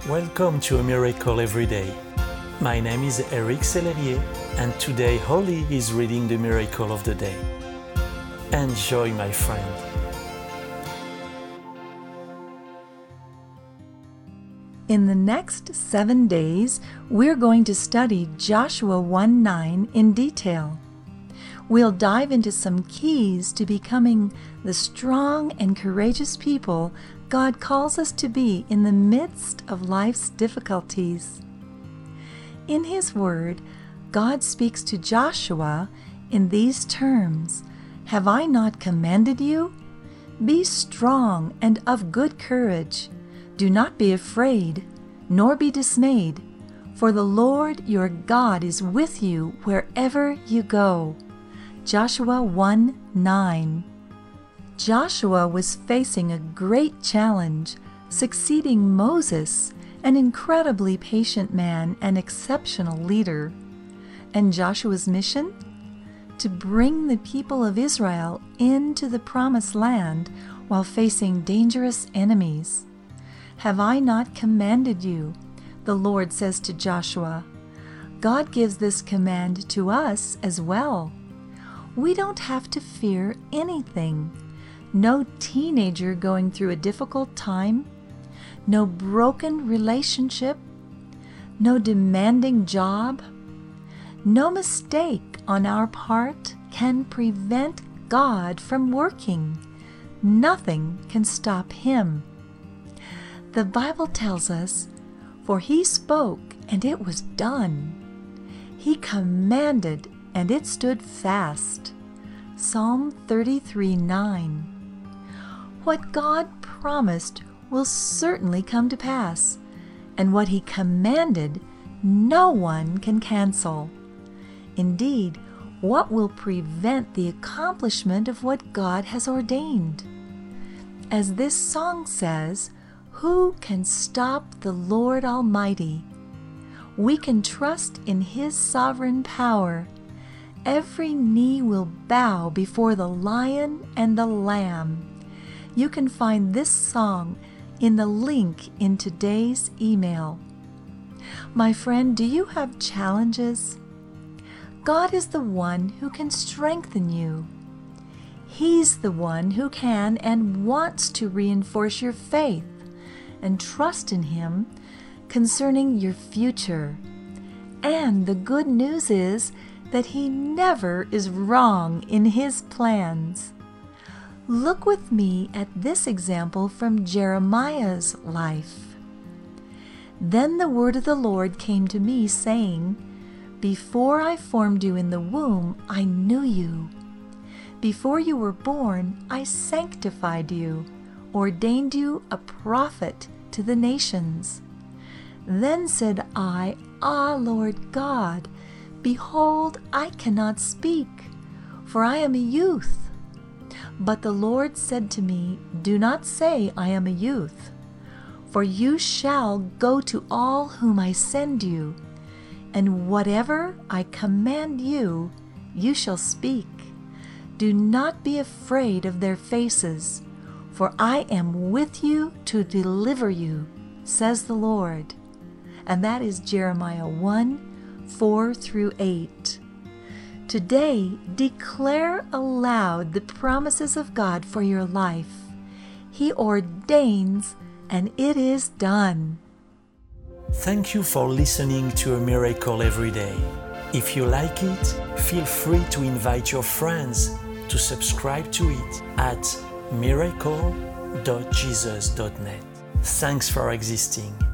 Welcome to A Miracle Every Day. My name is Eric Sellerier, and today Holly is reading the Miracle of the Day. Enjoy, my friend. In the next 7 days, we're going to study Joshua 1:9 in detail. We'll dive into some keys to becoming the strong and courageous people God calls us to be in the midst of life's difficulties. In His Word, God speaks to Joshua in these terms: "Have I not commanded you? Be strong and of good courage. Do not be afraid, nor be dismayed, for the Lord your God is with you wherever you go." Joshua 1:9. Joshua was facing a great challenge, succeeding Moses, an incredibly patient man and exceptional leader. And Joshua's mission? To bring the people of Israel into the promised land while facing dangerous enemies. "Have I not commanded you?" the Lord says to Joshua. God gives this command to us as well. We don't have to fear anything. No teenager going through a difficult time, no broken relationship, no demanding job, no mistake on our part can prevent God from working. Nothing can stop Him. The Bible tells us, "For He spoke, and it was done. He commanded, and it stood fast." Psalm 33:9. What God promised will certainly come to pass, and what He commanded, no one can cancel. Indeed, what will prevent the accomplishment of what God has ordained? As this song says, who can stop the Lord Almighty? We can trust in His sovereign power. Every knee will bow before the Lion and the Lamb. You can find this song in the link in today's email. My friend, do you have challenges? God is the one who can strengthen you. He's the one who can and wants to reinforce your faith and trust in Him concerning your future. And the good news is that He never is wrong in His plans. Look with me at this example from Jeremiah's life. "Then the word of the Lord came to me, saying, Before I formed you in the womb, I knew you. Before you were born, I sanctified you, ordained you a prophet to the nations. Then said I, Ah, Lord God, behold, I cannot speak, for I am a youth. But the Lord said to me, Do not say, I am a youth, for you shall go to all whom I send you, and whatever I command you, you shall speak. Do not be afraid of their faces, for I am with you to deliver you, says the Lord." And that is Jeremiah 1:4-8. Today, declare aloud the promises of God for your life. He ordains, and it is done. Thank you for listening to A Miracle Every Day. If you like it, feel free to invite your friends to subscribe to it at miracle.jesus.net. Thanks for existing.